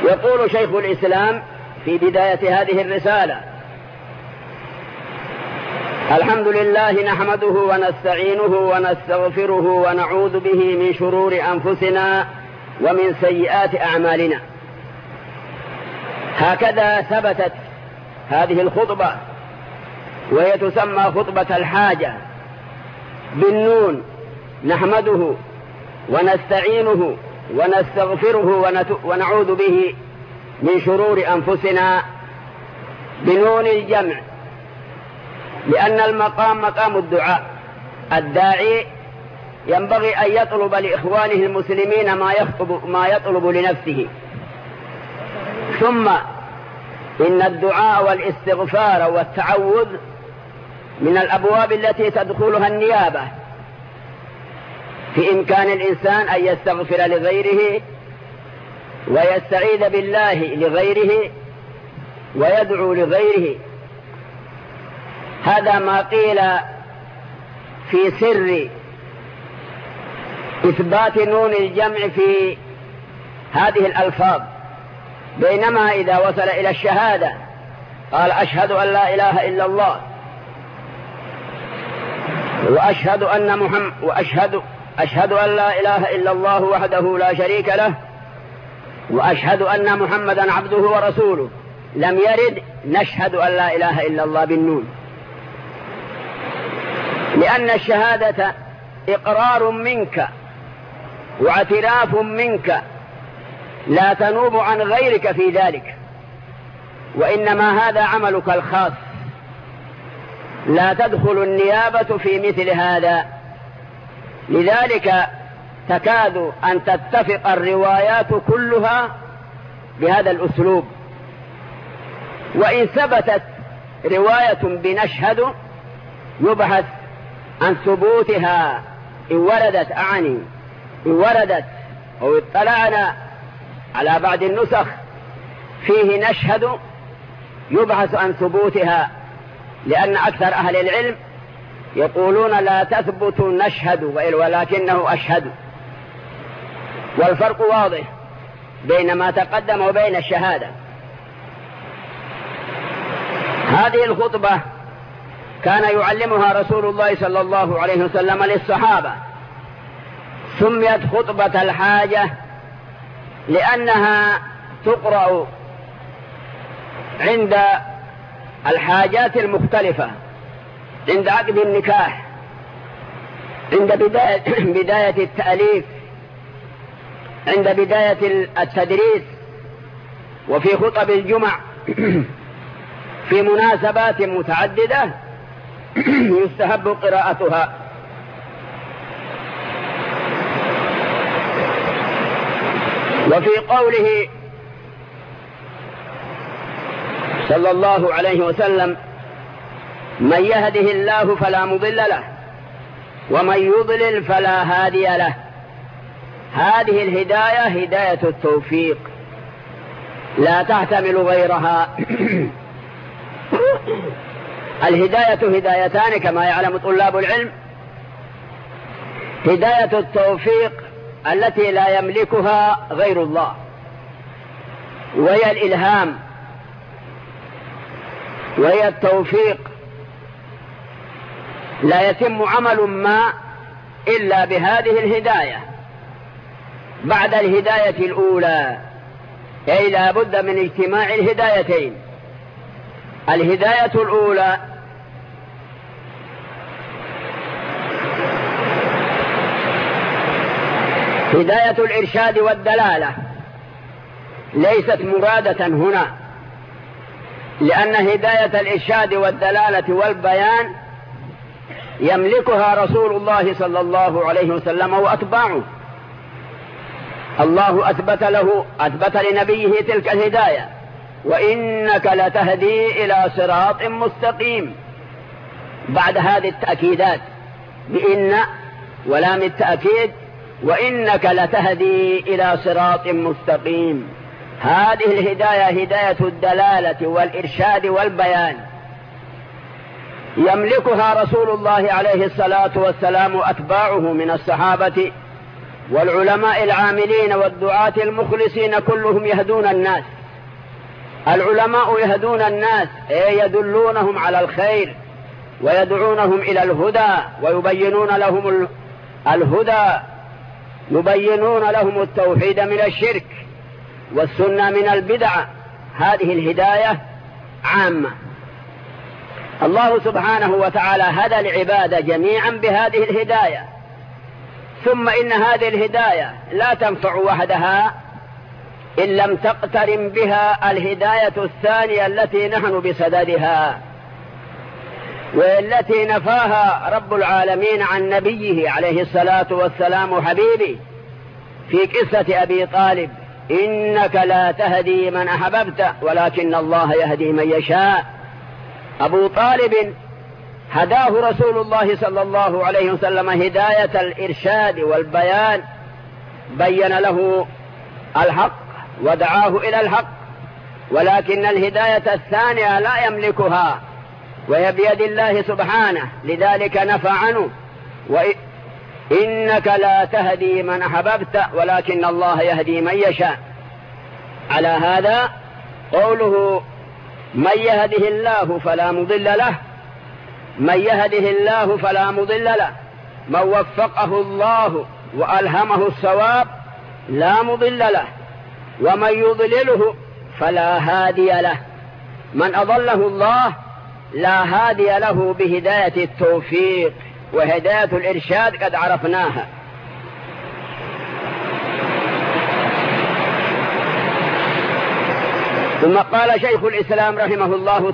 يقول شيخ الإسلام في بداية هذه الرسالة: الحمد لله نحمده ونستعينه ونستغفره ونعوذ به من شرور أنفسنا ومن سيئات أعمالنا. هكذا ثبتت هذه الخطبة، وهي تسمى خطبة الحاجة بالنون. نحمده ونستعينه ونستغفره ونعوذ به من شرور أنفسنا بنون الجمع، لأن المقام مقام الدعاء. الداعي ينبغي أن يطلب لإخوانه المسلمين ما يطلب لنفسه. ثم إن الدعاء والاستغفار والتعوذ من الأبواب التي تدخلها النيابة. في إمكان الإنسان أن يستغفر لغيره ويستعيذ بالله لغيره ويدعو لغيره. هذا ما قيل في سر إثبات نون الجمع في هذه الألفاظ. بينما إذا وصل إلى الشهادة قال: أشهد أن لا إله إلا الله، وأشهد أن لا إله إلا الله وحده لا شريك له، وأشهد أن محمدا عبده ورسوله. لم يرد نشهد أن لا إله إلا الله بالنون، لأن الشهادة إقرار منك واعتراف منك، لا تنوب عن غيرك في ذلك، وإنما هذا عملك الخاص. لا تدخل النيابة في مثل هذا. لذلك تكاد أن تتفق الروايات كلها بهذا الأسلوب. وإن ثبتت رواية بنشهد يبحث عن ثبوتها. إن وردت أو اطلعنا على بعض النسخ فيه نشهد يبحث عن ثبوتها، لأن أكثر أهل العلم يقولون لا تثبت نشهد ولكنه أشهد. والفرق واضح بين ما تقدم وبين الشهادة. هذه الخطبة كان يعلمها رسول الله صلى الله عليه وسلم للصحابة. سميت خطبة الحاجة لأنها تقرأ عند الحاجات المختلفة، عند عقد النكاح، عند بداية التأليف، عند بداية التدريس، وفي خطب الجمع، في مناسبات متعددة يستحب قراءتها. وفي قوله صلى الله عليه وسلم: من يهده الله فلا مضل له ومن يضلل فلا هادي له. هذه الهداية هداية التوفيق، لا تحتمل غيرها. الهداية هدايتان كما يعلم طلاب العلم: هداية التوفيق التي لا يملكها غير الله، وهي الإلهام، وهي التوفيق. لا يتم عمل ما إلا بهذه الهداية بعد الهداية الأولى، أي لا بد من اجتماع الهدايتين. الهداية الأولى هداية الإرشاد والدلالة، ليست مرادة هنا، لأن هداية الإرشاد والدلالة والبيان يملكها رسول الله صلى الله عليه وسلم وأتباعه. الله أثبت لنبيه تلك الهداية: وإنك لتهدي إلى صراط مستقيم. بعد هذه التأكيدات بإن ولام التأكيد: وإنك لتهدي إلى صراط مستقيم. هذه الهداية هداية الدلالة والإرشاد والبيان، يملكها رسول الله عليه الصلاة والسلام وأتباعه من الصحابة والعلماء العاملين والدعاة المخلصين كلهم يهدون الناس. العلماء يهدون الناس، يدلونهم على الخير ويدعونهم إلى الهدى ويبينون لهم الهدى، يبينون لهم التوحيد من الشرك والسنة من البدع. هذه الهداية عامة. الله سبحانه وتعالى هدى العباد جميعا بهذه الهداية، ثم إن هذه الهداية لا تنفع وحدها إن لم تقترن بها الهداية الثانية التي نحن بصددها، والتي نفاها رب العالمين عن نبيه عليه الصلاة والسلام حبيبي في قصة أبي طالب: إنك لا تهدي من أحببت ولكن الله يهدي من يشاء. أبو طالب هداه رسول الله صلى الله عليه وسلم هداية الإرشاد والبيان، بين له الحق ودعاه إلى الحق، ولكن الهداية الثانية لا يملكها وهي بيد الله سبحانه، لذلك نفى عنه: وإنك لا تهدي من أحببت ولكن الله يهدي من يشاء. على هذا قوله: من يهده الله فلا مضل له، من يهده الله فلا مضل له، من وفقه الله وألهمه الصواب لا مضل له، ومن يضلله فلا هادي له. من أضله الله لا هادي له بهداية التوفيق، وهداية الإرشاد قد عرفناها. ثم قال شيخ الإسلام رحمه الله